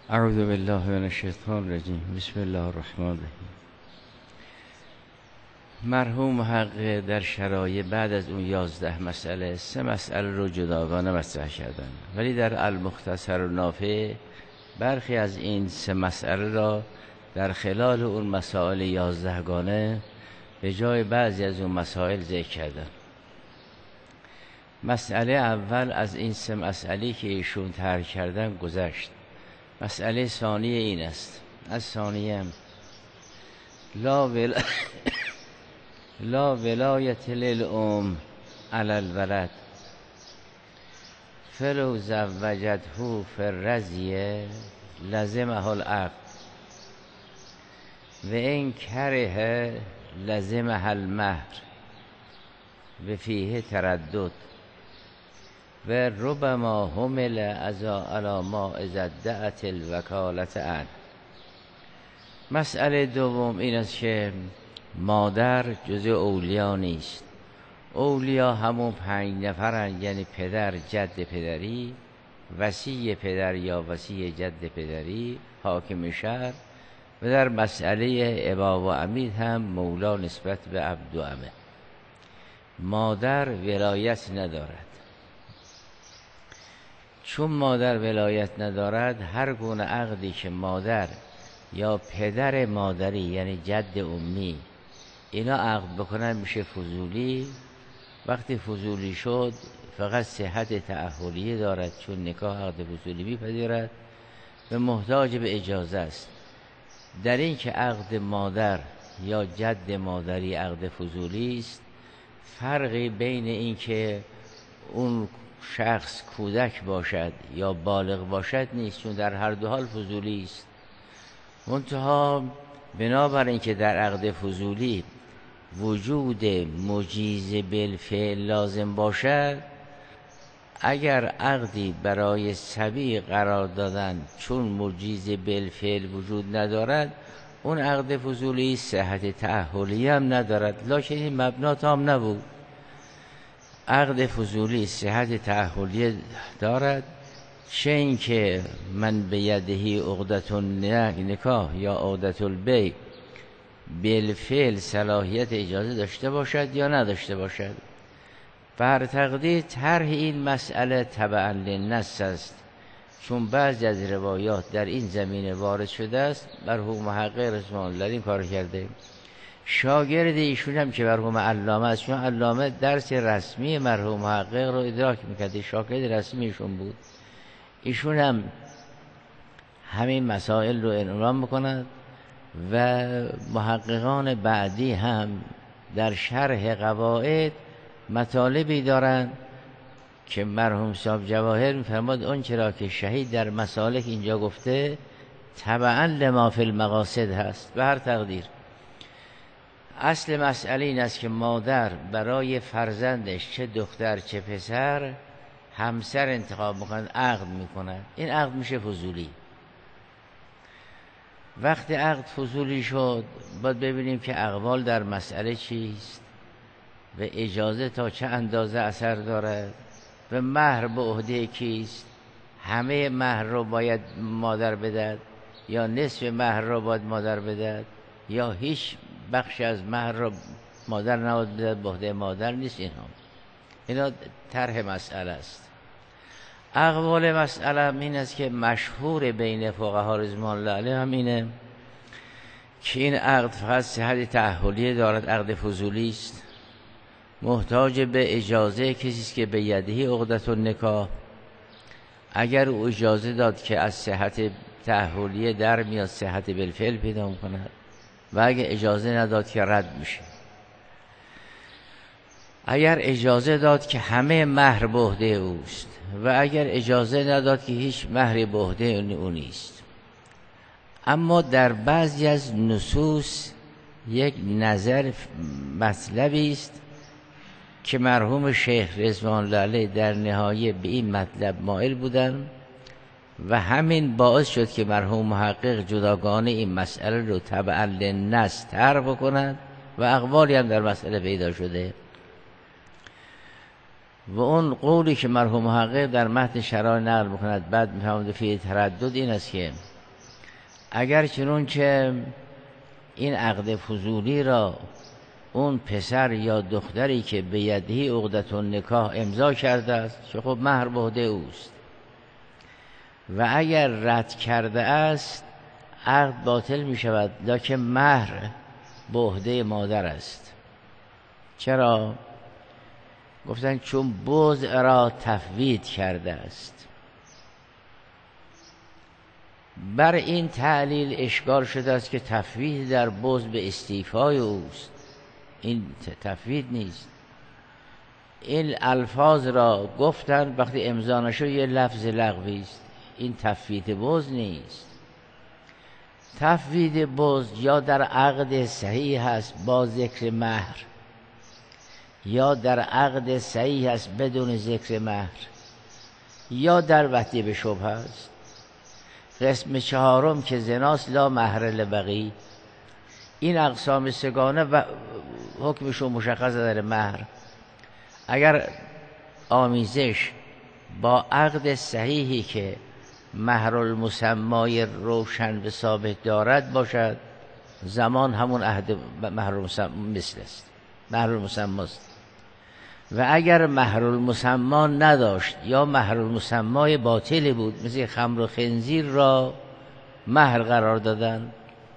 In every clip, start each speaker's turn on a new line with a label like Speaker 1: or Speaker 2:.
Speaker 1: اعوذ بالله من الشیطان الرجیم. بسم الله الرحمن الرحیم. مرحوم محقق در شرایع بعد از اون 11 مسئله 3 مسئله رو جداگانه مطرح کردن، ولی در المختصر و نافع برخی از این 3 مسئله را در خلال اون مسائل 11 گانه به جای بعضی از اون مسائل ذکر کردن. مسئله اول از این 3 مسئله که ایشون طرح کردن گذشت. مسئله ثانیه این است: از ثانیه لا ولایت للام علی الولد فلو زوجته فی الرضیه لزمه العقد و این کره لزمه المهر و فیه تردد و ربما حمل علی ما اذا ادعت الوکالت عنه. مسئله دوم این است که مادر جزء اولیا نیست. اولیا همون 5 نفرن، یعنی پدر، جد پدری، وصی پدر یا وصی جد پدری، حاکم شهر، و در مسئله ابا و عمید هم مولا نسبت به عبد و عمه. مادر ولایت ندارد. چون مادر ولایت ندارد، هر گونه عقدی که مادر یا پدر مادری یعنی جد امی اینا عقد بکنن میشه فضولی. وقتی فضولی شد فقط صحت تأهلیه دارد، چون نکاح عقد فضولی میپذیرد و محتاج به اجازه است. در این که عقد مادر یا جد مادری عقد فضولی است، فرقی بین این که اون شخص کودک باشد یا بالغ باشد نیست، چون در هر دو حال فضولی است. منتها بنابراین که در عقد فضولی وجود مجیز بالفعل لازم باشد، اگر عقدی برای صبی قرار دادن چون مجیز بالفعل وجود ندارد، اون عقد فضولی صحت تأهلی هم ندارد. لکن این مبنا تام نبود. عقد فضولی صحت تأهلی دارد، چه این که من به یدهی عقدة نکاح یا عقدة البیع بالفعل صلاحیت اجازه داشته باشد یا نداشته باشد. بر تقدیر طرح این مسئله تبعا للنص است، چون بعضی از روایات در این زمینه وارد شده است. مرحوم محقق رحمه الله این کار کرده. شاگرد ایشون هم که مرحوم علامه است، چون علامه درس رسمی مرحوم محقق رو ادراک میکرده، شاگرد رسمی ایشون بود، ایشون هم همین مسائل رو عنوان میکند و محققان بعدی هم در شرح قواعد مطالبی دارند که مرحوم صاحب جواهر میفرماد اون چرا که شهید در مسالک اینجا گفته تبعا لما فی المقاصد هست. به هر تقدیر اصل مسئله این است که مادر برای فرزندش چه دختر چه پسر همسر انتخاب میکنند، عقد میکنند. این عقد میشه فضولی. وقتی عقد فضولی شد باید ببینیم که اقوال در مسئله چیست و اجازه تا چه اندازه اثر دارد و مهر به عهده کیست. همه مهر رو باید مادر بدهد یا نصف مهر رو باید مادر بدهد یا هیچ بخش از مهر رو مادر نباید بدهد، به عهده مادر نیست. اینا طرح مسئله است. اقوال مسئله این است که مشهور بین فقها رضوان الله علیهم هم اینه که این عقد فقط صحت تأهلیه دارد، عقد فضولی است، محتاج به اجازه کسی است که به یدهی عقدة النکاح. اگر او اجازه داد که از صحت تأهلیه در میاد، صحت بالفعل پیدا میکند، و اگر اجازه نداد که رد میشه. اگر اجازه داد که همه مهر به عهده اوست و اگر اجازه نداد که هیچ مهری به عهده او نیست. اما در بعضی از نصوص یک نظر مطلبی است که مرحوم شیخ رضوان الله علیه در نهایه به این مطلب مائل بودن و همین باعث شد که مرحوم محقق جداگانه این مسئله رو تبعا للنص طرح بکنند و اقوالی هم در مسئله پیدا شده. و اون قولی که مرحوم محقق در متن شرح نقل میکند بعد میفهمد فی تردد این است که اگر چنون که این عقد فضولی را اون پسر یا دختری که به یده عقدة النکاح امضا کرده است که خب مهر به عهده اوست و اگر رد کرده است عقد باطل می شود، لکن مهر به عهده مادر است. چرا؟ گفتن چون بضع را تفویض کرده است. بر این تعلیل اشکال شده است که تفویض در بضع به استیفای اوست، این تفویض نیست. این الفاظ را گفتن وقتی امضا نشد یه لفظ لغوی است، این تفویض بضع نیست. تفویض بضع یا در عقد صحیح است با ذکر مهر یا در عقد صحیح است بدون ذکر مهر یا در وطی به شبهه است. قسم چهارم که زناست لا مهر لبقی. این اقسام سگانه و حکمشون مشخص در مهر. اگر آمیزش با عقد صحیحی که مهر المسمای روشن و ثابت دارد باشد، زمان همون عهد مهر مثل است، مهر المسماست. و اگر مهر المسما نداشت یا مهر المسمای باطل بود، مثل خمر و خنزیر را مهر قرار دادن،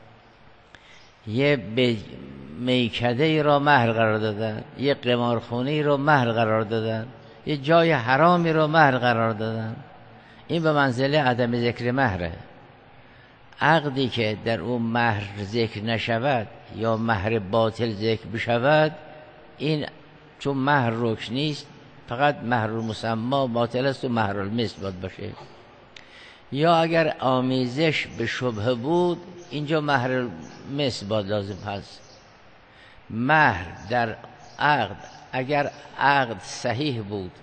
Speaker 1: یه میکده را مهر قرار دادن، یه قمارخونه را مهر قرار دادن، یه جای حرامی را مهر قرار دادن، این به منزله عدم ذکر مهره. عقدی که در اون مهر ذکر نشود یا مهر باطل ذکر بشود، این چون مهر رکن نیست، فقط مهر المسما باطل است و مهر المثل باید باشه. یا اگر آمیزش به شبهه بود، اینجا مهر مثل باید لازم هست. مهر در عقد اگر عقد صحیح بود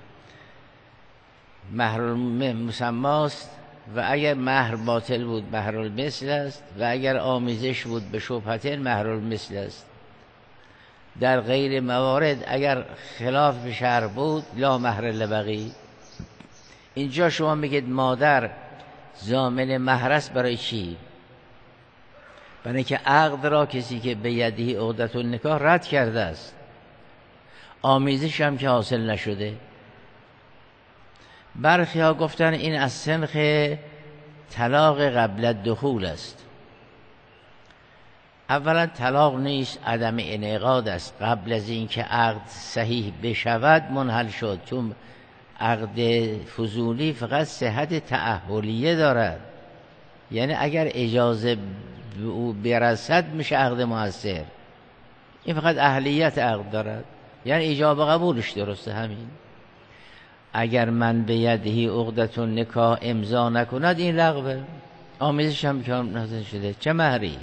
Speaker 1: مهر المسماست و اگر مهر باطل بود مهر المثل است و اگر آمیزش بود به شبهتین مهر المثل است. در غیر موارد اگر خلاف شرع بود لا مهر لبقی. اینجا شما میگید مادر ضامن مهر است، برای چی؟ برای که عقد را کسی که به یده عقدة النکاح رد کرده است، آمیزش هم که حاصل نشده. برخی ها گفتن این از سنخ طلاق قبل الدخول است. اولا طلاق نیست، عدم انعقاد است. قبل از اینکه عقد صحیح بشود منحل شد، چون عقد فضولی فقط صحت تأهلیه دارد، یعنی اگر اجازه او برسد میشه عقد مؤثر. این فقط اهلیت عقد دارد، یعنی ایجاب قبولش درسته. همین اگر من به یده عقدة النکاح امضا نکند این لغوه، آمیزش هم که نازل شده، چه مهری؟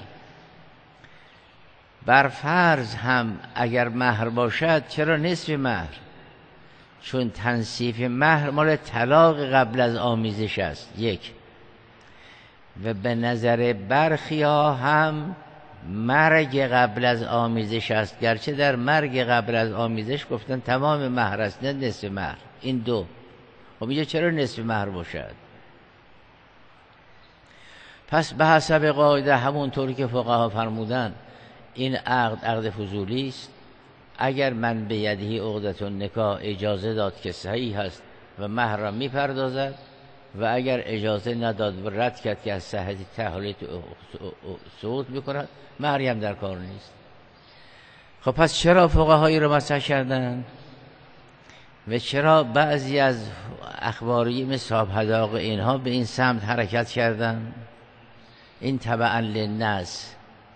Speaker 1: بر فرض هم اگر مهر باشد چرا نصف مهر؟ چون تنصیف مهر مال طلاق قبل از آمیزش است. یک، و به نظر برخی ها هم مرگ قبل از آمیزش است، گرچه در مرگ قبل از آمیزش گفتن تمام مهر است نه نصف مهر. این دو. خب اینجا چرا نصف مهر باشد؟ پس به حسب قاعده همونطوری که فقها فرمودن این عقد فضولی است. اگر من به یده عقدة النکاح اجازه داد که صحیح است و مهر را میپردازد، و اگر اجازه نداد و رد کرد که از صحت تحلیل سقوط میکند، مهری هم در کار نیست. خب پس چرا فقهایی رو مطرح کردن و چرا بعضی از اخباری مثل صاحب حداق اینها به این سمت حرکت کردن؟ این تبعا للنص.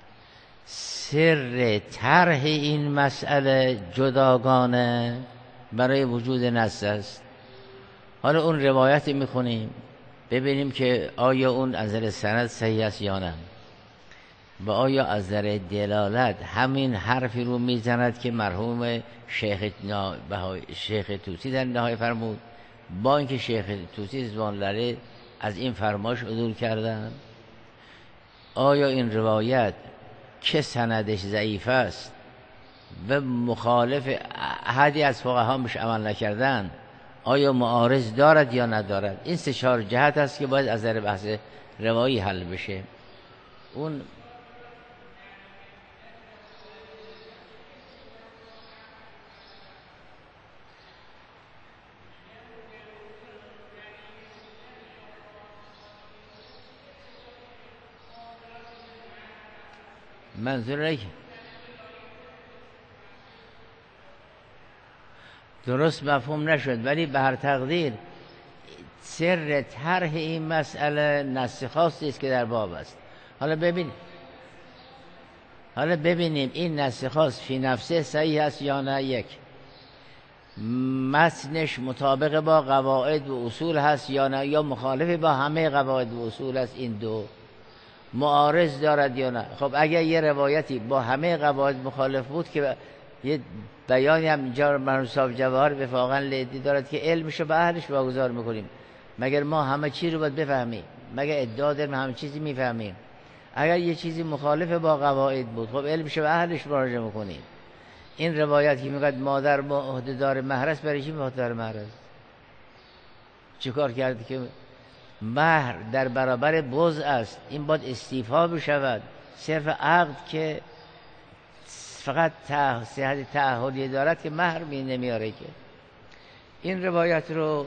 Speaker 1: سر طرح این مسئله جداگانه برای وجود نص است. حالا اون روایتی میخونیم ببینیم که آیا اون از نظر سند صحیح است یا نه، و آیا از نظر دلالت همین حرفی رو میزند که مرحوم شیخ طوسی در نهایه فرمود، با اینکه شیخ طوسی رضوان الله از این فرمایش عدول کردن. آیا این روایت که سندش ضعیف است و مخالف احدی از فقها بهش عمل نکردن، آیا معارض دارد یا ندارد؟ این سه چهار جهت است که باید از نظر بحث روایی حل بشه. اون منظوره درست مفهوم نشد، ولی به هر تقدیر سر طرح این مسئله نص خاصی است که در باب است. حالا ببینیم این نص خاص فی نفسه صحیح است یا نه. یک، متنش مطابق با قواعد و اصول هست یا نه، یا مخالف با همه قواعد و اصول است. این دو معارض دارد یا نه. خب اگر یه روایتی با همه قواعد مخالف بود که یه بیانی هم اینجا مرحوم صاحب جواهر وفاقا لیدی دارد که علمشو به اهلش واگذار میکنیم. مگر ما همه چی رو باید بفهمیم؟ مگر ادعا داریم همه چیزی میفهمیم؟ اگر یه چیزی مخالف با قواعد بود، خب علمشو به اهلش مراجعه میکنیم. این روایت که میگه مادر با عهده‌دار مهر است، برای چی عهده‌دار مهر است؟ چیکار کرد که مهر در برابر بضع است؟ این باید استیفا بشود. صرف عقد که فقط صحت تعهدی دارد که مهر می نمیاره. که این روایت رو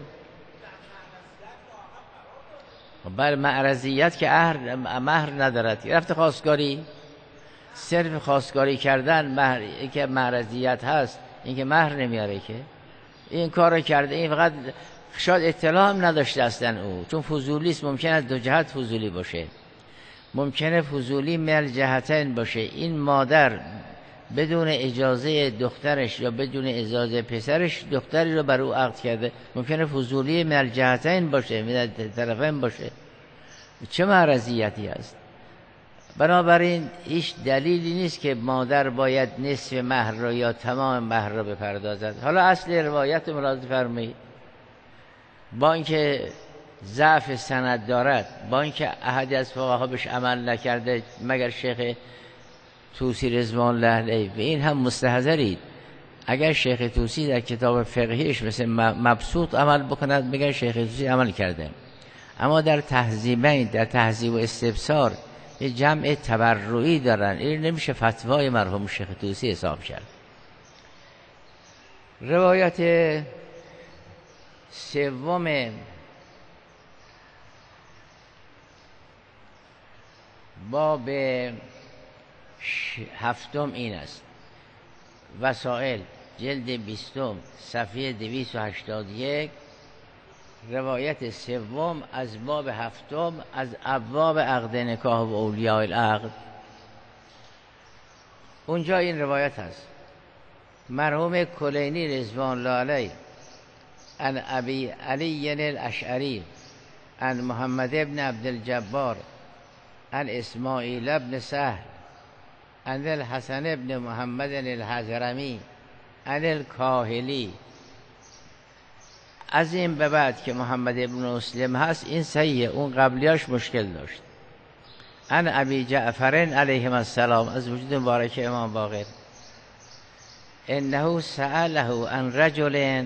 Speaker 1: بر معرضیت که مهر ندارد، رفت خواستگاری، صرف خواستگاری کردن مهر که معرضیت هست، این که مهر نمیاره. که این کار رو کرده، این فقط شاید اطلاع هم نداشته اصلا او، چون فضولی است. ممکنه از دو جهت فضولی باشه، ممکنه فضولی مل جهتین باشه. این مادر بدون اجازه دخترش یا بدون اجازه پسرش دختری رو بر او عقد کرده، ممکنه فضولی مل جهتین باشه، من طرفین باشه. چه معرضیتی است؟ بنابراین هیچ دلیلی نیست که مادر باید نصف مهر رو یا تمام مهر رو بپردازد. حالا اصل روایت رو ملاحظه فرمایید. با اینکه ضعف سند دارد، با اینکه احدی از فقها بهش عمل نکرده مگر شیخ طوسی رضوان الله علیه، و این هم مستحضرید. اگر شیخ طوسی در کتاب فقهیش مثل مبسوط عمل بکند، میگن شیخ طوسی عمل کرده. اما در تهذیبین، در تهذیب و استبصار یه جمع تبرعی دارن، این نمیشه فتوای مرحوم شیخ طوسی حساب کرد. روایت سوم باب هفتم این است. وسائل جلد 20 صفحه 281، روایت سوم از باب هفتم از ابواب عقد نکاح و اولیاء العقد. اونجا این روایت هست. مرحوم کلینی رضوان الله علیه عن ابی علی الاشعری عن محمد ابن عبدالجبار عن اسماعیل ابن سهل عن الحسن ابن محمد الحضرمی عن الکاهلی. از این به بعد که محمد ابن مسلم هست این صحیحه، اون قبلیاش مشکل داشت. عن ابی جعفر علیه السلام، از وجود مبارک امام باقر، انه سأله عن رجل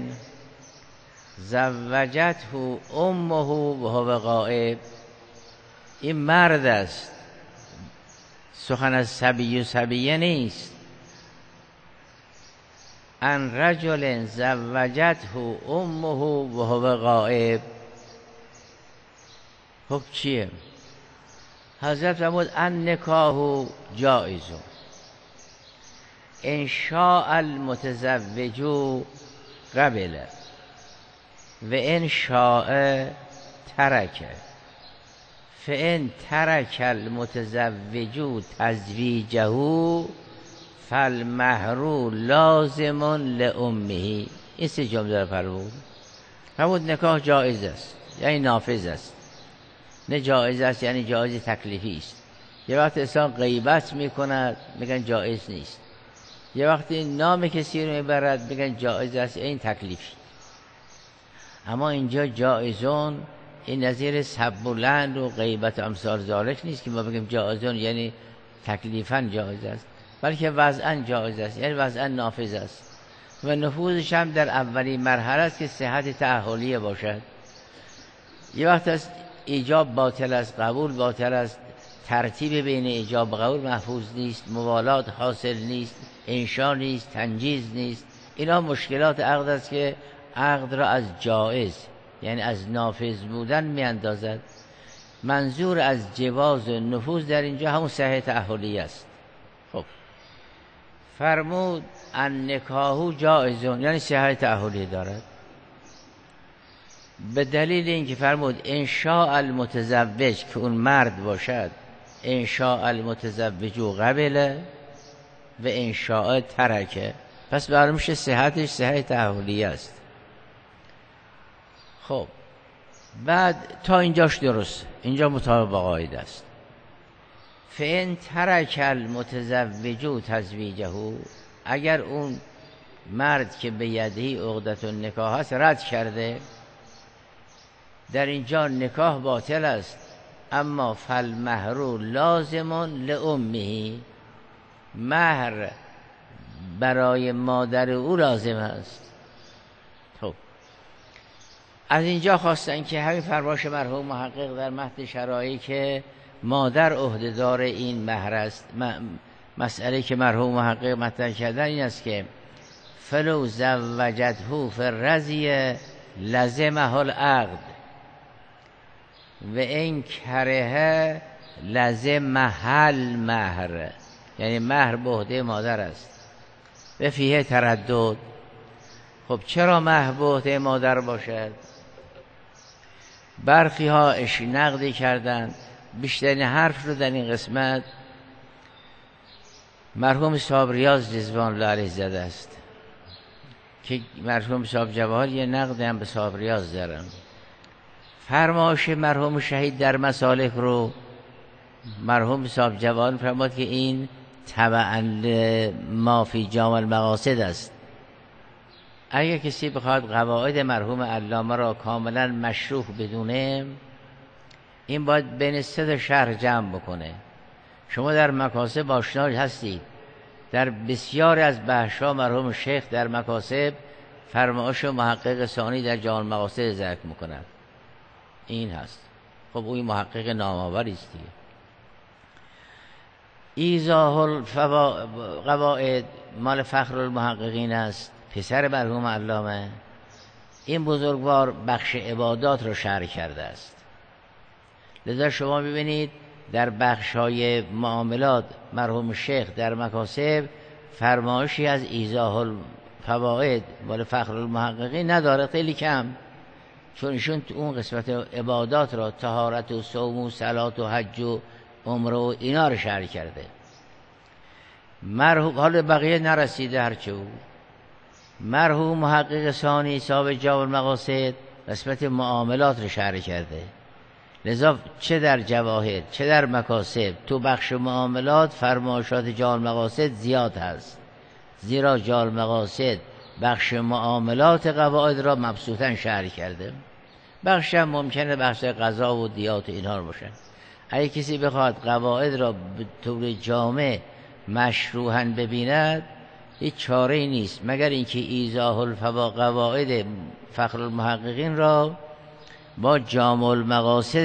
Speaker 1: زوجته امه وهو غائب. این مرد است، سخن از صبی و صبیه نیست. عن رجل زوجته امه وهو غائب. حکم چیه؟ حضرت فرمود ان نکاح جائز ان شاء المتزوج قبل و ان شاء ترک، فان ترک المتزوج تزویجه فالمهر لازم لامه. این سه جمله داره فرمود نکاح جایز است یعنی نافذ است، نه جایز است یعنی جایز تکلیفی است. یه وقت انسان غیبت میکند میگن جایز نیست، یه وقتی نام کسی رو میبرد میگن جایز است این تکلیفی. اما اینجا جایزون این نظیر سب و لعن و غیبت و امثال ذالک نیست که ما بگیم جایزون یعنی تکلیفاً جایز است، بلکه وضعاً جایز است یعنی وضعاً نافذ است و نفوذش هم در اولین مرحله است که صحت تأهلیه باشد. یه وقت است ایجاب باطل است، قبول باطل است، ترتیب بین ایجاب و قبول محفوظ نیست، موالات حاصل نیست، انشا نیست، تنجیز نیست. اینا مشکلات عقد است که عقد را از جائز یعنی از نافذ بودن میاندازد. منظور از جواز و نفوذ در اینجا همون صحه تعهلی است. خب فرمود ان نکاحو جائزون یعنی صحه تعهلی دارد، به دلیل اینکه فرمود انشاء المتزوج که اون مرد باشد، انشاء المتزوج قبله و انشاء ترکه، پس برای میشه صحتش صحه تعهلی است. خب بعد تا اینجاش درست، اینجا مطابق با قاعده است. فإن ترک المتزوج تزویجه، اگر اون مرد که به یدهی عقدة النکاح است رد کرده، در اینجا نکاح باطل است. اما فالمهر لازم لامه، مهر برای مادر او لازم است. خب از اینجا خواستن که همین فرمایش مرحوم محقق در متن شرایعی که مادر عهده‌دار این مهر است، مسئله که مرحوم محقق مطرح کردن این است که فلو زوجته فی الرضیه لزمه العقد و این کره لزمه المهر، یعنی مهر به عهده مادر است و فیه تردد. خب چرا مهر به عهده مادر باشد؟ برخی ها نقدی کردند، بیشترین حرف رو در این قسمت مرحوم صاحب ریاض رضوان الله علیه زده است که مرحوم صاحب جواهر یه نقد هم به صاحب ریاض دارن. فرمایش مرحوم شهید در مسالک رو مرحوم صاحب جواهر فرمود که این تبعاً ما فی جامع المقاصد است. اگر کسی بخواد قواعد مرحوم علامه را کاملا مشروح بدونه، این باید بین سه شرح جمع بکنه. شما در مکاسب آشنا هستید، در بسیار از بحث‌ها مرحوم شیخ در مکاسب فرمایش و محقق ثانی در جامع المقاصد ذکر می‌کند. این هست. خب اون محقق نام‌آوری است دیگه. ایضاح القواعد مال فخر المحققین است، پسر مرحوم علامه. این بزرگوار بخش عبادات رو شرح کرده است. لذا شما ببینید در بخش‌های معاملات مرحوم شیخ در مکاسب فرمایشی از ایضاح الفواید مال فخر المحققین نداره، خیلی کم، چون ایشون اون قسمت عبادات را طهارت و صوم و صلات و حج و عمره و اینا رو شرح کرده. حال بقیه نرسیده هرچه او. مرحوم محقق ثانی صاحب جامع المقاصد قسمت معاملات رو شرح کرده. لذا چه در جواهر چه در مکاسب تو بخش معاملات فرمایشات جامع المقاصد زیاد هست، زیرا جامع المقاصد بخش معاملات قواعد را مبسوطاً شرح کرده. بخش هم ممکنه بخش قضا و دیات و اینها باشه. اگه کسی بخواد قواعد را به طور جامع مشروحاً ببیند، هیچ چاره‌ای نیست مگر اینکه ایضاح القواعد فخر المحققین را با جامع المقاصد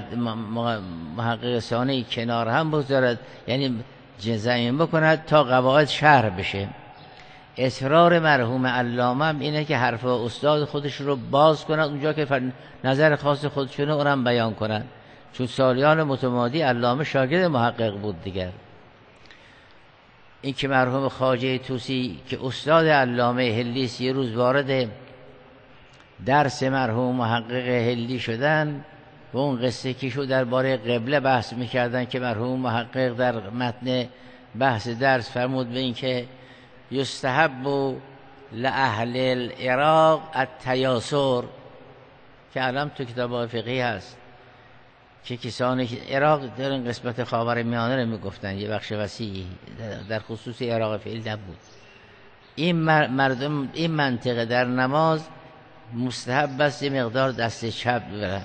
Speaker 1: محقق ثانی کنار هم بگذارد، یعنی جزمین بکند تا قواعد شرح بشه. اصرار مرحوم علامه هم اینه که حرف استاد خودش رو باز کند اونجا که نظر خاص خودشونه اونم بیان کنند، چون سالیان متمادی علامه شاگرد محقق بود دیگر. این که مرحوم خواجه طوسی که استاد علامه هلی است یه روز وارد درس مرحوم محقق هلی شدن و اون قصه که شو درباره قبله بحث میکردن که مرحوم محقق در متن بحث درس فرمود به این که یستحب لأهل العراق التیاسر، که الان تو کتاب فقهی هست که کسان عراق در این قسمت خاورمیانه رو میگفتن، یه بخش وسیعی در خصوص عراق فعلی نبود. این مردم این منطقه در نماز مستحب است یه مقدار دست چپ ببرن.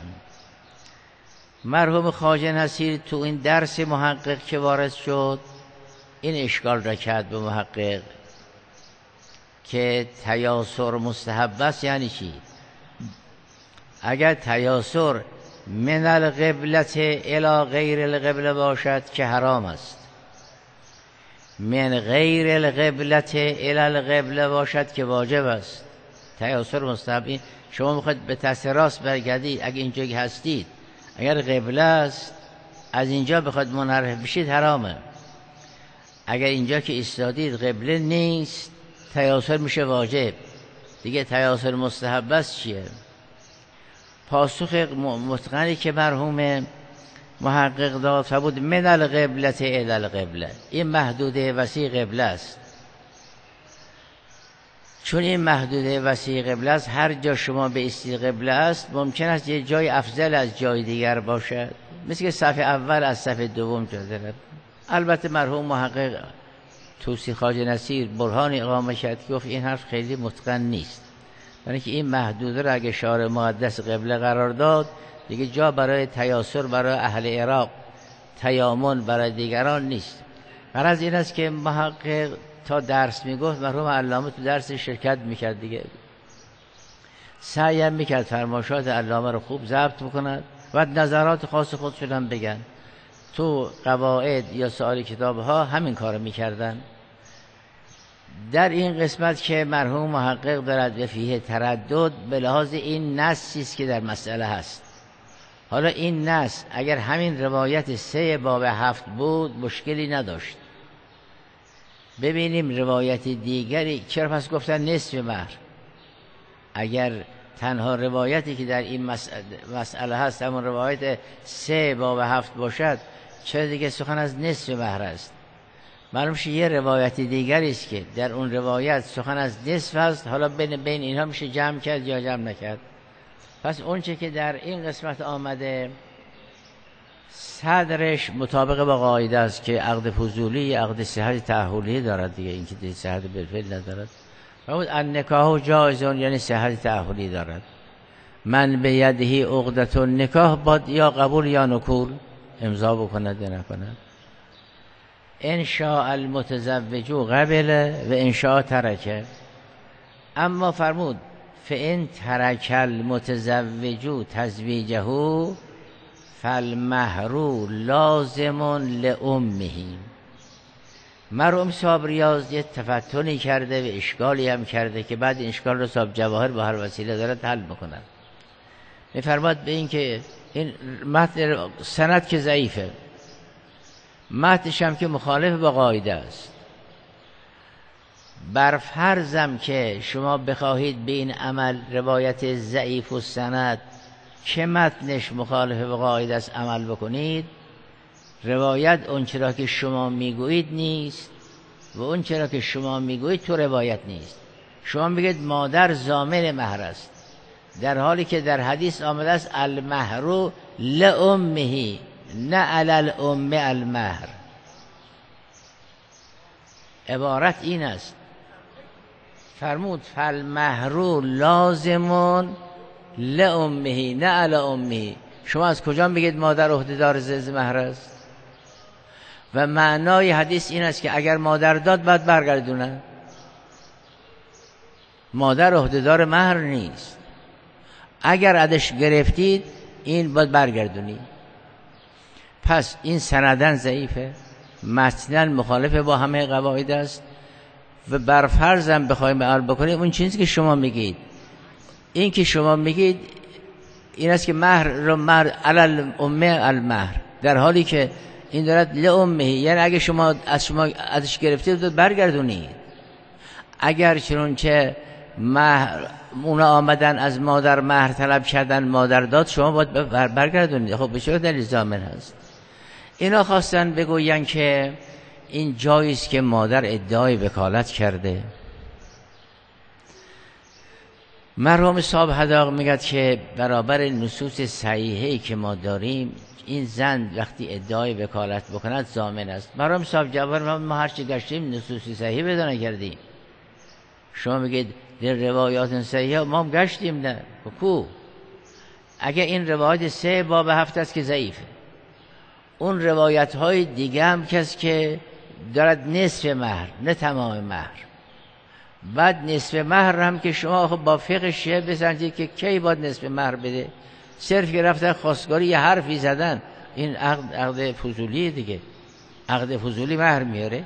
Speaker 1: مرحوم خواجه نصیر تو این درس محقق که وارد شد این اشکال را کرد به محقق که تیاسر مستحب است یعنی چی؟ اگر تیاسر من القبلت الی غیر القبله باشد که حرام است، من غیر القبلت الی القبله باشد که واجب است. تیاسر مستحب. این شما میخواید به طرف راست برگردید، اگه اینجا هستید اگر قبله است از اینجا بخواد منحرف بشید حرامه. اگر اینجا که ایستادید قبله نیست تیاسر میشه واجب دیگه. تیاسر مستحب است چیه؟ پاسخ متقنی که مرحوم محقق داد فرمود من القبلة الی القبله. این محدوده وسیع قبله است. چون این محدوده وسیع قبله است، هر جا شما به استی قبله است ممکن است یه جای افضل از جای دیگر باشد، مثل که صف اول از صف دوم جا دارد. البته مرحوم محقق توسی خواجه نصیر برهانی اقامه کرد که گفت این حرف خیلی متقن نیست، برای که این محدوده را اگه شارع مقدس قبله قرار داد دیگه جا برای تیاسر برای اهل عراق، تیامن برای دیگران نیست. غرض این است که محقق تا درس میگفت مرحوم علامه تو درس شرکت میکرد دیگه، سعی هم میکرد فرمایشات علامه رو خوب ضبط بکند و نظرات خاص خودشون هم بگن. تو قواعد یا سؤال کتاب ها همین کارو میکردن. در این قسمت که مرحوم محقق دارد و فیه تردد به لحاظ این نصی است که در مسئله هست. حالا این نص اگر همین روایت 3 باب 7 بود مشکلی نداشت. ببینیم روایت دیگری چرا پس گفتن نصف مهر. اگر تنها روایتی که در این مسئله هست همون روایت 3 باب 7 باشد چرا دیگه سخن از نصف مهر است؟ معلوم شه یه روایت دیگری است که در اون روایت سخن از نصف است. حالا بین اینها میشه جمع کرد یا جمع نکرد. پس اون چه که در این قسمت آمده صدرش مطابق با قاعده است که عقد فضولی عقد صحت تعهلی دارد دیگه، این که صحت بالفعل ندارد. فرمود النکاح جایزون یعنی صحت تعهلی دارد. من به یده عقدة النکاح باد یا قبول یا نکول امضا بکند یا نکند. ان شاء المتزوج قبل و ان شاء ترک. اما فرمود فان ترک المتزوج تزویجه فالمهر لازم لامه. مرحوم صاحب ریاض یه تفتنی کرده و اشکالی هم کرده که بعد این اشکال رو صاحب جواهر با هر وسیله دارد حل بکنن. میفرماد به این که این متن سند که ضعیفه، متنش هم که مخالف با قاعده است. بر فرضم که شما بخواهید به این عمل روایت ضعیف و سند که متنش مخالف با قاعده است عمل بکنید، روایت اون چرا که شما میگویید نیست و اون چرا که شما میگویید تو روایت نیست. شما میگید مادر ضامن مهر است، در حالی که در حدیث آمده است المهر لامه نه علی الام المهر. عبارت این است. فرمود فالمهر لازم لامه نه علی امه. شما از کجا میگید مادر عهده‌دار زز مهر است؟ و معنای حدیث این است که اگر مادر داد باید برگردونه. مادر عهده‌دار مهر نیست. اگر ازش گرفتید این باید برگردونید. پس این سندن ضعیفه، متناً مخالف با همه قواعد است و بر فرضم بخوایم عمل بکنیم اون چیزی که شما میگید، این که شما میگید این است که مهر رو مهر علی الام المهر، در حالی که این دارد لامه، یعنی اگه شما ازش گرفتید برگردونید. اگر چنانچه مهر اونا آمدن از مادر مهر طلب کردن مادر داد شما باید برگردونید. خب به چه دلیل ضامن هست؟ اینا خواستن بگوین که این جایی است که مادر ادعای وکالت کرده. مرحوم صاحب حداق میگه که برابر نصوص صحیحی که ما داریم این زن وقتی ادعای وکالت بکند ضامن است. مرحوم صاحب جواب ما هرچی گشتیم نصوص صحیح پیدا نکردیم. شما میگید در روایات صحیحه ما هم گشتیم، نه کو. اگر این روایت 3 باب 7 است که ضعیفه، اون روایت های دیگه هم کس که دارد نصف مهر نه تمام مهر. بعد نصف مهر هم که شما با فقه شیعه بسنجید که کی باید نصف مهر بده، صرف که رفتن خواستگاری یه حرفی زدن، این عقد فضولیه دیگه. عقد فضولی مهر میاره.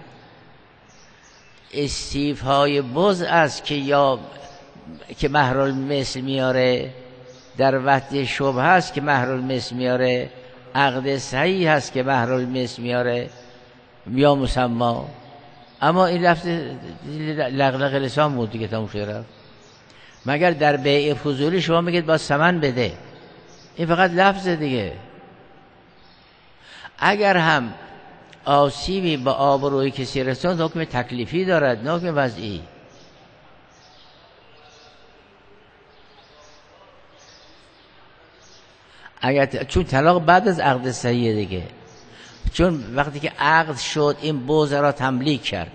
Speaker 1: استیفای بز است که یا که مهر المثل میاره، در وقت شبهه است که مهر المثل میاره، عقد صحیح هست که مهر المثل میاره یا مسما. اما این لفظ لغلق لسان بود دیگه، تموم شده رفت. مگر در بیع فضولی شما میگید با ثمن بده، این فقط لفظ دیگه. اگر هم آسیبی با آبروی کسی رسوند حکم تکلیفی دارد نه حکم وضعی. چون طلاق بعد از عقد صحیح دیگه، چون وقتی که عقد شد این بوز را تملیک کرد،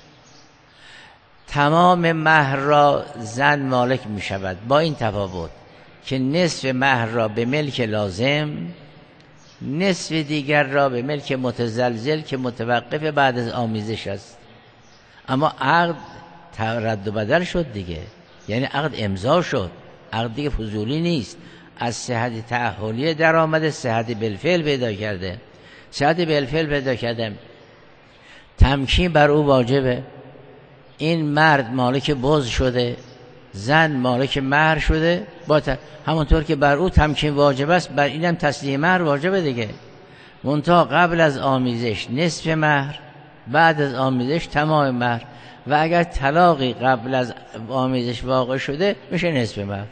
Speaker 1: تمام مهر را زن مالک می شود، با این تفاوت که نصف مهر را به ملک لازم، نصف دیگر را به ملک متزلزل که متوقف بعد از آمیزش است. اما عقد رد و بدل شد دیگه، یعنی عقد امضا شد، عقد دیگه فضولی نیست. از صحت تعهلیه در آمده، صحت بالفعل پیدا کرده. صحت بالفعل پیدا کرده، تمکین بر او واجبه. این مرد مالک بز شده، زن مالک مهر شده، همونطور که بر او تمکین واجب است بر اینم تسلیم مهر واجبه دیگه. منتها قبل از آمیزش نصف مهر، بعد از آمیزش تمام مهر. و اگر طلاقی قبل از آمیزش واقع شده میشه نصف مهر.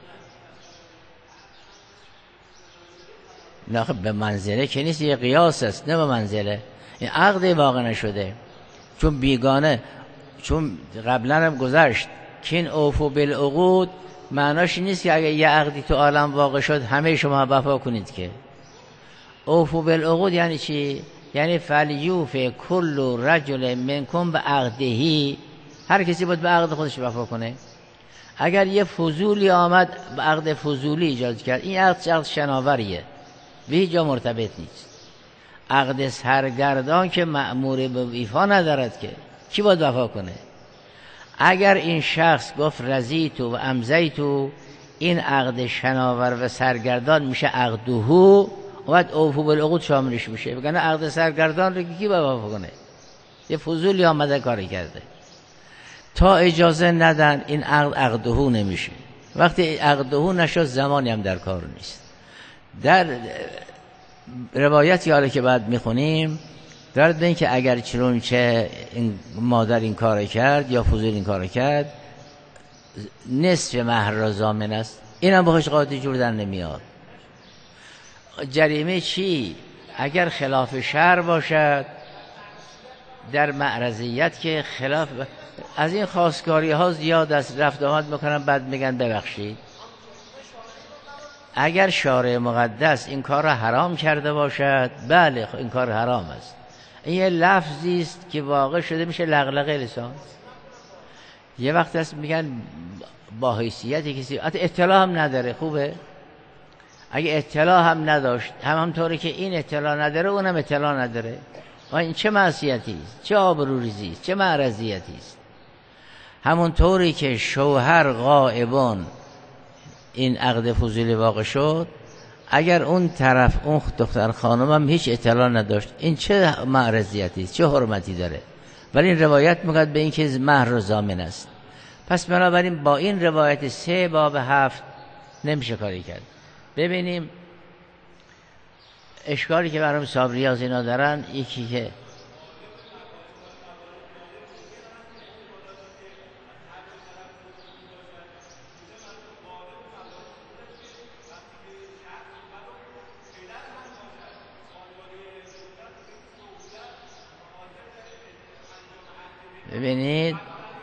Speaker 1: نه به منزله که نیست، یه قیاس است، نه به منزله. این عقد واقع نشده، چون بیگانه، چون قبلا هم گذشت که این اوفو بالعقود معناش نیست که اگه یه عقدی تو عالم واقع شد همه شما وفا کنید. که اوفو بالعقود یعنی چی؟ یعنی فلیوف کل رجل منکم به عقدهی، هر کسی باید به عقد خودش وفا کنه. اگر یه فضولی آمد به عقد فضولی ایجاد کرد، این عقد شناوریه، به هیچ جا مرتبط نیست. عقد سرگردان که مأمور به ایفا ندارد که کی باید وفا کنه؟ اگر این شخص گفت رضیتو و امضیتو، این عقد شناور و سرگردان میشه عقدهو، باید اوفو بالعقود شاملش میشه. بگن عقد سرگردان رو کی باید وفا کنه؟ یه فضولی آمده کاری کرده. تا اجازه ندن این عقدهو نمیشه. وقتی عقدهو نشد زمانی هم در کار نیست. در روایتی حالا که بعد میخونیم دارد به این که اگر چنانچه این مادر این کار کرد یا فضول این کار کرد، نصف مهر را ضامن است. این هم باهاش قاضی جور در نمیاد. جریمه چی؟ اگر خلاف شرع باشد، در معرضیت که خلاف از این خواستگاری ها زیاد است، رفت آمد میکنن بعد میگن ببخشید. اگر شارع مقدس این کار را حرام کرده باشد، بله این کار حرام است. این یه لفظی است که واقع شده میشه لغلق لسان. یه وقت هست میگن با حیثیت کسی، اطلاع هم نداره، خوبه. اگه اطلاع هم نداشت، همونطوری که این اطلاع نداره اونم اطلاع نداره، این چه معصیتی است، چه آبروریزی است، چه معرضیتی است. همونطوری که شوهر غائبان این عقد فضولی واقع شد، اگر اون طرف اون دختر خانم هم هیچ اطلاع نداشت، این چه معرضیتی است، چه حرمتی داره. ولی این روایت میگه به این که مهر را ضامن است. پس بنابراین با این روایت 3 باب 7 نمیشه کاری کرد. ببینیم اشکالی که برام صابری از اینا دارن، یکی که ببینید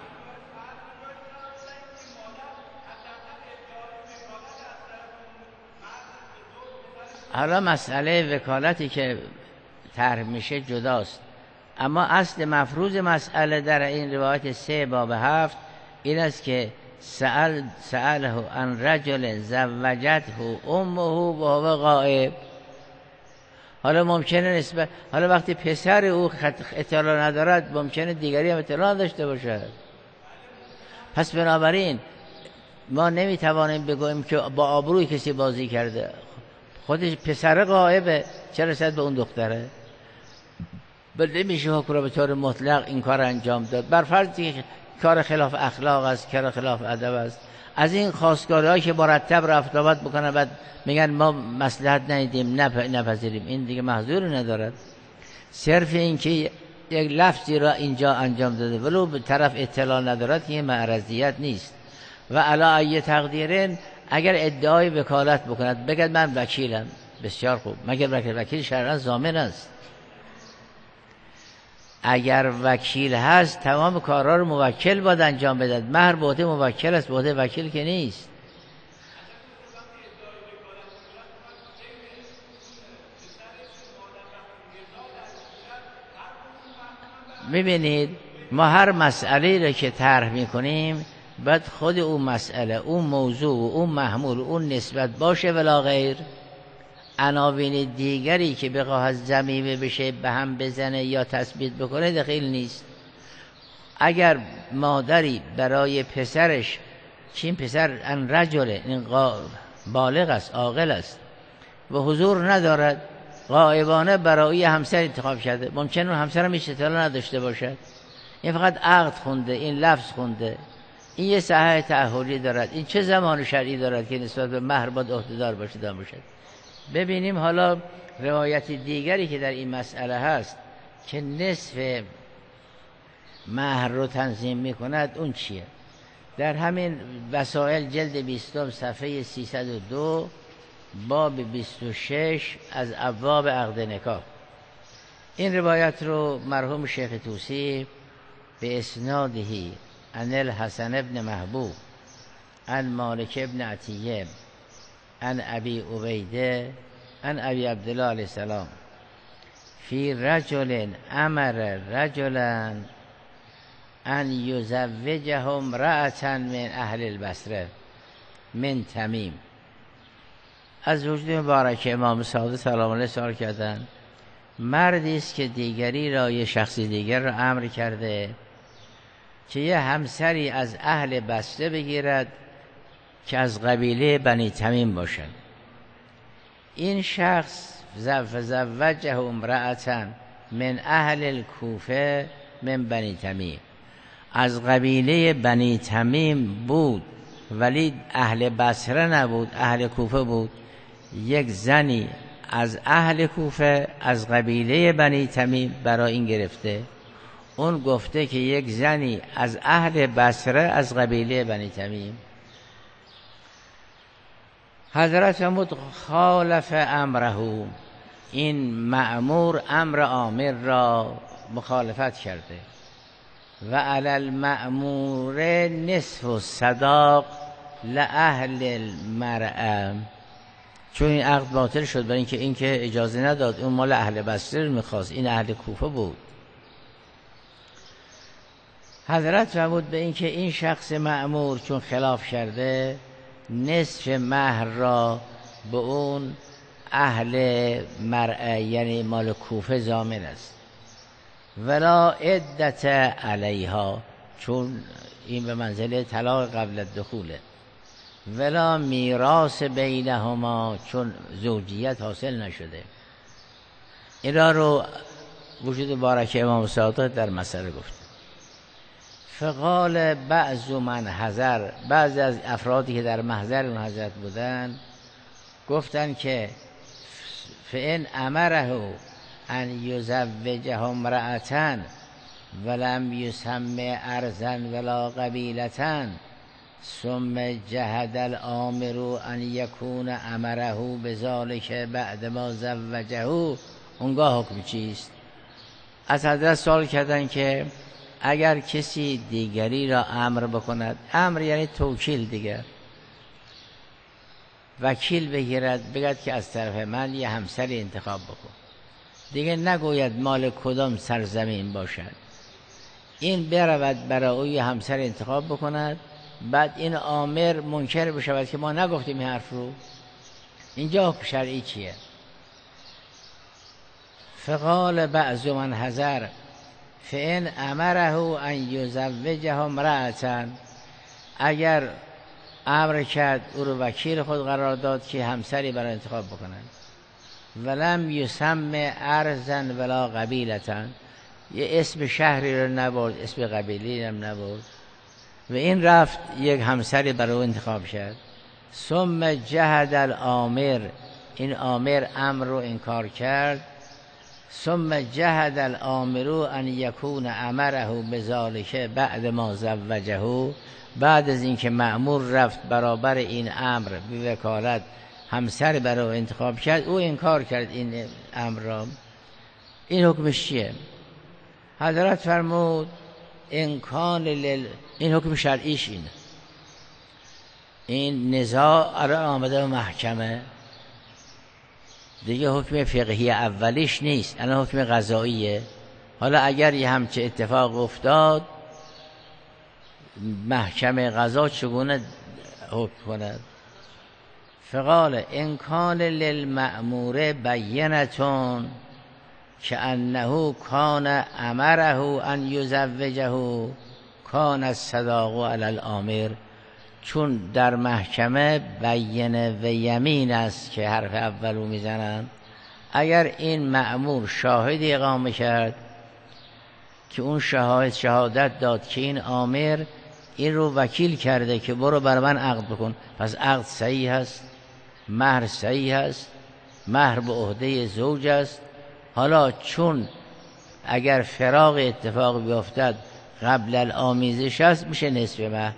Speaker 1: حالا مسئله وکالتی که طرح میشه جداست، اما اصل مفروض مسئله در این روایت 3 باب 7 این است که سأله عن رجل زوجته امه و هو غائب. حالا ممکنه نسبت، حالا وقتی پسر او اطلاع ندارد ممکنه دیگری هم اطلاع داشته باشد. پس بنابراین ما نمیتوانیم بگوییم که با آبروی کسی بازی کرده، خودش پسر غائبه، چه رسد به اون دختره؟ بل نمیشه حکم را به طور مطلق این کار انجام داد، بر فرضی که کار خلاف اخلاق است، کار خلاف ادب است. از این خواستگاری‌هایی که مرتب رفت آمد بکنن بعد میگن ما مصلحت ندیدیم نپذیریم، این دیگه محذوری ندارد. صرف این که یک لفظی را اینجا انجام داده ولو به طرف اطلاع ندارد که این معرضیت نیست. و علی ای تقدیرین اگر ادعای وکالت بکند بگد من وکیلم، بسیار خوب، مگر وکیل شرعاً ضامن است. اگر وکیل هست تمام کارها رو موکل باید انجام بدهد. مهر به عهده موکل است، به عهده وکیل که نیست. میبینید ما هر مسئله رو که طرح میکنیم باید خود اون مسئله، اون موضوع، اون محمول، اون نسبت باشه ولا غیر. عناوین دیگری که بخواد ضمیمه بشه به هم بزنه یا تثبیت بکنه دخیل نیست. اگر مادری برای پسرش که این پسر ان رجله، این بالغ است، عاقل است و حضور ندارد، غائبانه برای همسر انتخاب کرده، ممکنه اون همسر هم هیچ اطلاع نداشته باشد، این فقط عقد خونده، این لفظ خونده، این یه صحه تعهدی دارد، این چه زمان شرعی دارد که نسبت به مهر باید عهده‌دار باشد. ببینیم حالا روایت دیگری که در این مسئله هست که نصف مهر رو تنظیم میکند اون چیه؟ در همین وسائل جلد 20 صفحه 302 باب 26 از ابواب عقد نکاح. این روایت رو مرحوم شیخ طوسی به اسنادهی عن الحسن ابن محبوب عن مالک ابن عطیه عن ابی عبیده عن ابی عبدالله علیه السلام فی رجل امر رجلا ان یزوجه امرأة من اهل البصره من تمیم. از وجود مبارک امام صادق سلام علیه سوال کردن، مردی است که دیگری را، یه شخصی دیگر را امر کرده که یه همسری از اهل بصره بگیرد که از قبیله بنی تمیم باشد. این شخص زوجه امرأة من اهل الکوفه من بنی تمیم، از قبیله بنی تمیم بود ولی اهل بصره نبود، اهل کوفه بود. یک زنی از اهل کوفه از قبیله بنی تمیم برای این گرفته. اون گفته که یک زنی از اهل بصره از قبیله بنی تمیم. حضرت فرمود خالف امره، این مأمور امر آمر را مخالفت کرده. و علی المأمور نصف الصداق لأهل المرأة، چون این عقد باطل شد برای اینکه این که اجازه نداد، اون مال اهل بصره رو میخواست، این اهل کوفه بود. حضرت فرمود به اینکه این شخص مأمور چون خلاف کرده نصف مهر را به اون اهل مرأه یعنی مال کوفه ضامن است. ولا عدت علیها، چون این به منزله طلاق قبل الدخوله. ولا میراث بینهما، چون زوجیت حاصل نشده. اینا رو وجود مبارک امام صادق در مسئله گفت. فقال بعض من حضر، بعضی از افرادی که در محضر اون حضرت بودن گفتن که فإن امره ان یزوجه امرأة ولم یسمى ارضا ولا قبیلة ثم جهد الامر ان یکون امره بذلک بعد ما زوجه، اونگاه حکم چیست؟ از حضرت سوال کردن که اگر کسی دیگری را امر بکند، امر یعنی توکیل دیگر، وکیل بگیرد بگد که از طرف من یه همسری انتخاب بکن، دیگه نگوید مال کدام سرزمین باشد، این برود برای او یه همسر انتخاب بکند، بعد این آمر منکر بشود که ما نگفتیم این حرف رو. اینجا حکم شرعی چیه؟ فقال بعض من حضر فإن امره ان یزوجه امرأة، اگر امر کرد، او رو وکیل خود قرار داد که همسری برای انتخاب بکنن. ولم یسم ارضا ولا قبیلتا، یه اسم شهری رو نبرد، اسم قبیلی هم نبرد و این رفت یک همسری برای او انتخاب شد. ثم جهد الامر، این آمر امر رو انکار کرد. ثم جهد الامر ان یکون امره بذالک بعد ما زوجه، بعد از اینکه مأمور رفت برابر این امر به وکالت همسر برای انتخاب کرد، او انکار کرد این امر را. این حکمش چیه؟ حضرت فرمود این حکم شرعیش اینه. این نزاع الان آمده به محکمه دیگه، حکم فقهی اولیش نیست، الان حکم قضاییه. حالا اگر یه همچه اتفاق افتاد، محکمه قضا چگونه حکم کند؟ فقال ان کان للمأمور بینتون که انه کان امره ان یزوجه کان الصداق علی الامر، چون در محکمه بینه و یمین است که حرف اولو میزنن. اگر این مأمور شاهدی اقامه کرد که اون شهادت داد که این آمر این رو وکیل کرده که برو بر من عقد بکن، پس عقد صحیح هست، مهر صحیح هست، مهر به عهده زوج است. حالا چون اگر فراق اتفاق بیفتد قبل الآمیزش است، میشه نصف مهر.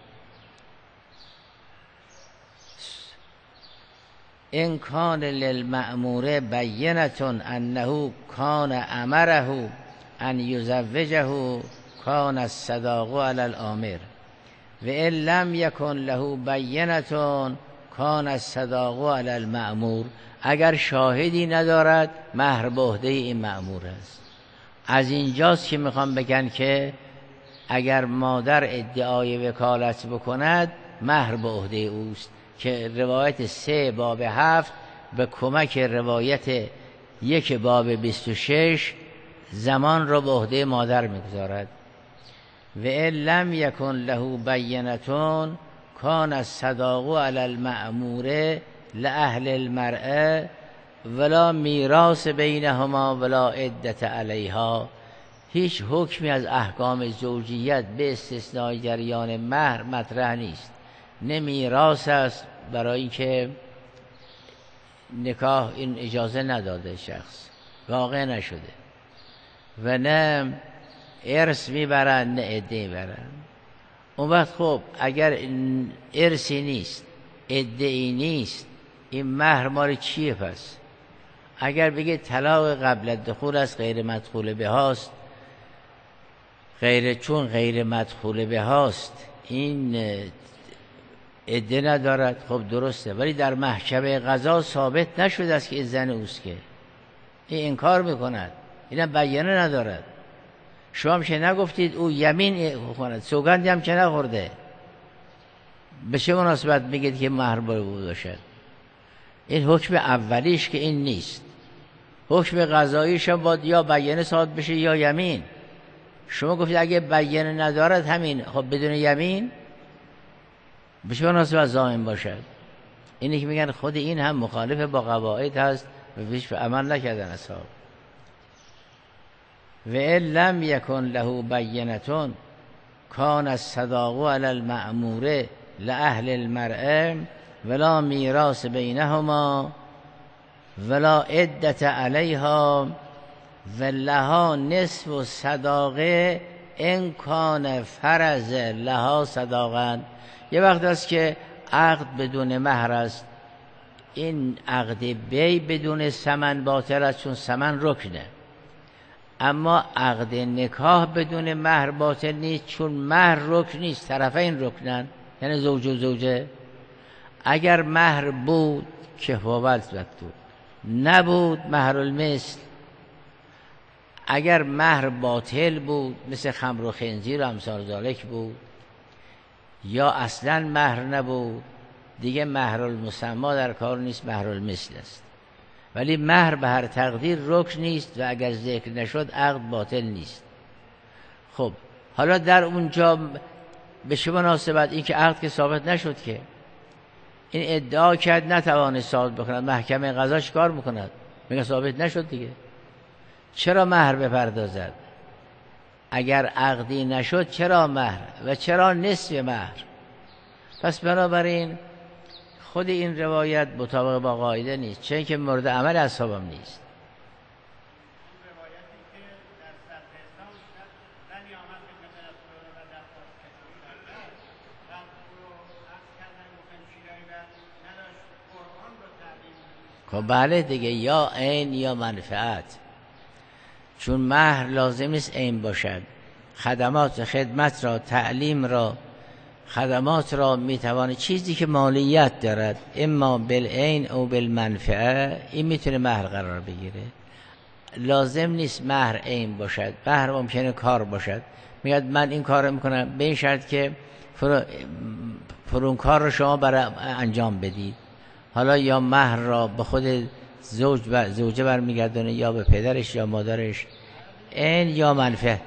Speaker 1: ان کان للمأمور بینتون انه کان امره ان یزوجه کان الصداق علی الامر و ان لم یکن له بینتون کان الصداق علی المأمور. اگر شاهدی ندارد، مهر به عهده این مأمور است. از اینجاست که میخوام بگن که اگر مادر ادعای وکالت بکند، مهر به عهده اوست، که روایت 3 باب 7 به کمک روایت 1 باب 26 زمان را به عهده مادر میگذارد. و ان لم یکن له بینتون کان الصداق علی المأمور لأهل المرأة ولا میراث بینهما ولا عدت علیها. هیچ حکمی از احکام زوجیت به استثنای جریان مهر مطرح نیست. نه میراث است، برای اینکه نکاح این اجازه نداده، شخص واقع نشده، و نه ارث میبرن نه عده میبرن. اون وقت خب اگر ارثی نیست، عده‌ای نیست، این مهر مال چیه پس؟ اگر بگه طلاق قبل دخول است، غیر مدخول به هاست، چون غیر مدخول به هاست این عده ندارد، خب درسته، ولی در محکمه قضا ثابت نشده است که این زن اوست، که این انکار میکند، اینم بیانه ندارد. شما هم که نگفتید او یمین کند، سوگندی هم که نخورده، به چه مناسبت میگید که مهر بود باشد؟ این حکم اولیش که این نیست. حکم قضاییش هم باید یا بیانه ثابت بشه یا یمین. شما گفتید اگه بیانه ندارد همین، خب بدون یمین به چه مناسبت ضامن باشد؟ اینی که میگن خود این هم مخالف با قواعد هست و بیش به عمل نکردن اصحاب. و ان لم یکن له بینتون کان الصداق علی المأمور لأهل المرأة ولا میراث بینهما ولا عدت علیها و لها نصف الصداقه ان کان فرض لها صداقا. یه وقت است که عقد بدون مهر است، این عقد بی بدون ثمن باطل است، چون ثمن رکنه. اما عقد نکاح بدون مهر باطل نیست، چون مهر رکن نیست، طرفین رکنن، یعنی زوج و زوجه. اگر مهر بود که فوالت بود، نبود مهر المثل. اگر مهر باطل بود مثل خمر و خنزیر و امثال ذالک بود، یا اصلا مهر نبود، دیگه مهر المسمی در کار نیست، مهر المثل است. ولی مهر به هر تقدیر رکن نیست و اگر ذکر نشد عقد باطل نیست. خب حالا در اونجا به چه مناسبت؟ این که عقد که ثابت نشد که، این ادعا کرد نتوانست ثابت بکند، محکمه قضا چیکار میکند؟ میگه ثابت نشد دیگه. چرا مهر بپردازد؟ اگر عقدی نشد چرا مهر و چرا نصف مهر؟ پس بنابراین خود این روایت مطابق با قاعده نیست، چون که مورد عمل اصحابم نیست. خب بله دیگه، یا عین یا منفعت. چون مهر لازم نیست عین باشد، خدمات خدمت را، تعلیم را، خدمات را میتوانه چیزی که مالیت دارد اما بالعین او بالمنفعه، این میتونه مهر قرار بگیره. لازم نیست مهر عین باشد، مهر ممکنه کار باشد. میگه من این کار میکنم به این شرط که فرون کار رو شما برای انجام بدید. حالا یا مهر را به خود زوجه برمیگردونه یا به پدرش یا مادرش، عین یا منفعه.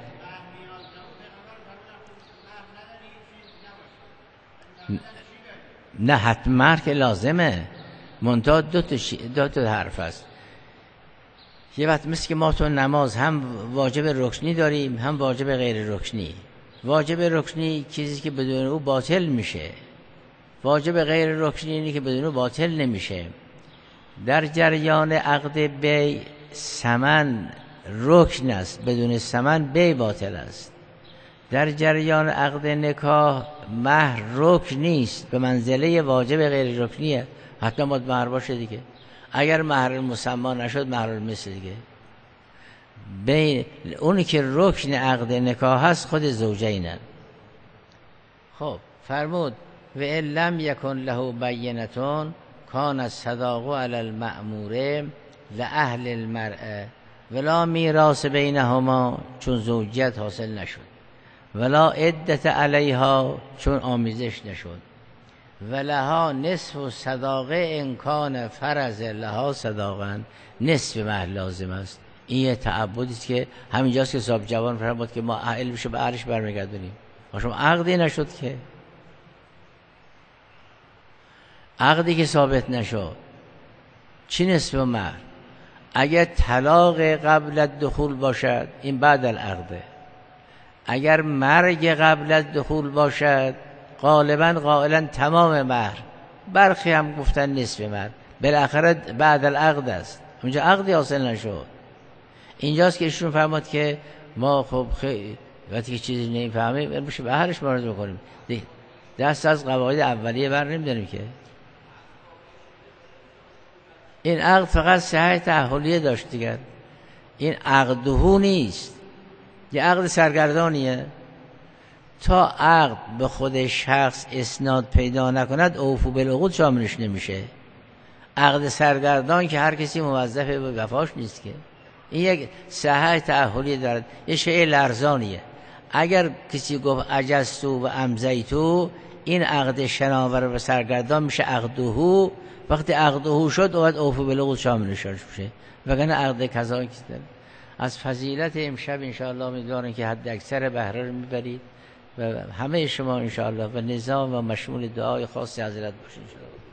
Speaker 1: نه حتما مهر که لازمه، منتها دو تا حرف است. یه وقت مثل که ما تو نماز هم واجب رکنی داریم هم واجب غیر رکنی. واجب رکنی چیزی که بدون او باطل میشه، واجب غیر رکنی اینی که بدون او باطل نمیشه. در جریان عقد بی ثمن رکن است، بدون ثمن بی باطل است. در جریان عقد نکاح مهر رکن نیست، به منزله واجب غیر رکنیه، حتما باید مهر باشه دیگه. اگر مهر مسما نشد مهر المثل دیگه. بین اونی که رکن عقد نکاح هست خود زوجینن. خب فرمود و ان لم یکن له بینتون کان الصداق علی المأمور لاهل المرأة ولا میراث بینهما، چون زوجیت حاصل نشد، ولا عدت علیها، چون آمیزش نشد، ولها نصف صداقه ان کان فرض لها صداقا، نصف مهر لازم است. این یه تعبدی است که همینجاست که صاحب جوان فرمود که ما علمش به اهلش برمیگردونیم. شما عقدی نشد که، عقدی که ثابت نشد چی نصف مهر؟ اگر طلاق قبل الدخول باشد این بعد العقده، اگر مرگ قبل الدخول باشد غالبا قائلا تمام مهر، برخی هم گفتن نصف مهر، بالاخره بعد العقد است، اونجا عقدی حاصل نشد. اینجاست که ایشون فرمود که ما خب خیلی وقتی که چیزی نمیفهمیم میشه به اهلش مراجعه کنیم، دست از قواعد اولیه بر نمیداریم که. این عقد فقط صحت تعهلیه داشت دیگر، این عقدهو نیست، یه عقد سرگردانیه. تا عقد به خود شخص اسناد پیدا نکند اوفو بالعقود شاملش نمیشه. عقد سرگردان که هر کسی موظف به وفاش نیست که، این یک صحت تعهلی دارد، یه شیء لرزانیه. اگر کسی گفت عجزتو و امضیتو، این عقد شناور و سرگردان میشه عقدهو. وقتی عقدهو شد باید اوفو بالعقود شاملش میشه، وگرنه عقد کذا کسی داره. از فضیلت امشب انشاءالله امیدوارم که حد اکثر بهره رو میبرید و همه شما انشاءالله و نظام و مشمول دعای خاص حضرت باشید انشاءالله.